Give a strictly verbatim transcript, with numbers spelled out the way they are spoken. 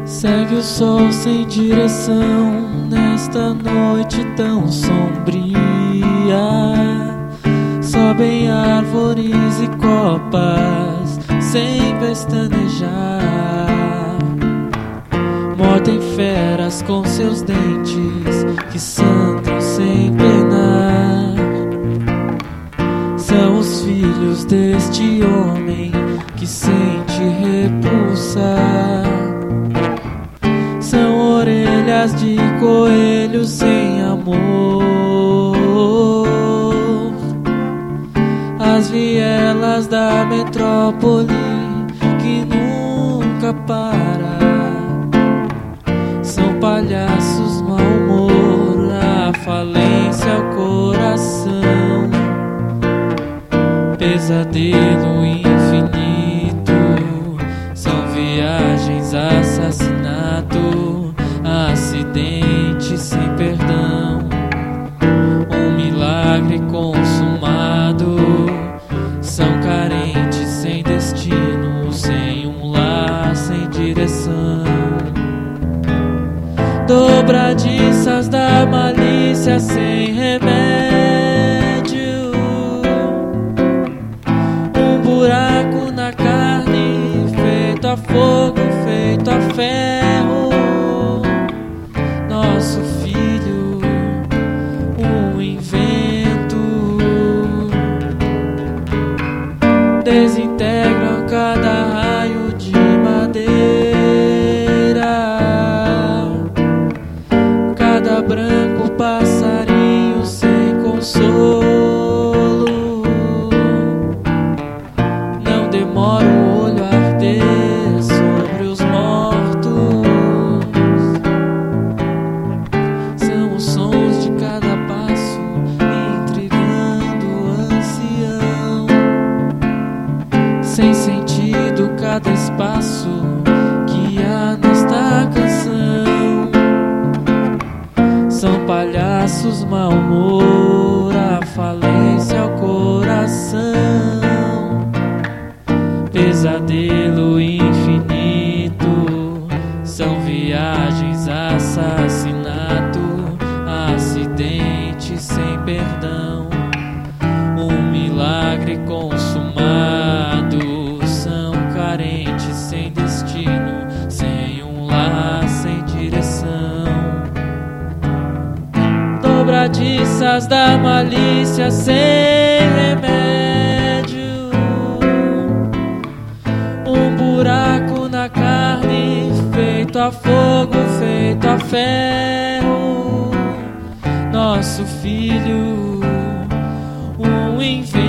Segue o sol sem direção nesta noite tão sombria. Sobem árvores e copas sem pestanejar. Mordem feras com seus dentes que sangram sem penar. São os filhos deste homem que sente repulsa. São orelhas de coelho sem amor. As vielas da metrópole que nunca para. São palhaços mau humor, a falência ao coração. Pesadelo infinito, são viagens, assassinato, acidente sem perdão, um milagre consumado. São carentes sem destino, sem um lar, sem direção. Dobradiças da malícia sem remédio. Um buraco na carne, feito a fogo, feito a ferro. Nosso filho, um invento. Desintegram cada raio de madeira. Cada branco passarinho sem consolo. Não demora o olho a arder sobre os mortos. São os sons de cada passo intrigando o ancião. Sem sentido cada espaço que há nesta canção. São palhaços mau humor, a falência ao coração. Pesadelo infinito, são viagens, assassinato, acidente sem perdão, um milagre consumado. São carentes sem destino, sem um lar, sem direção. Dobradiças da malícia sem remédio. Um buraco na carne, feito a fogo, feito a ferro. Nosso filho, um invento.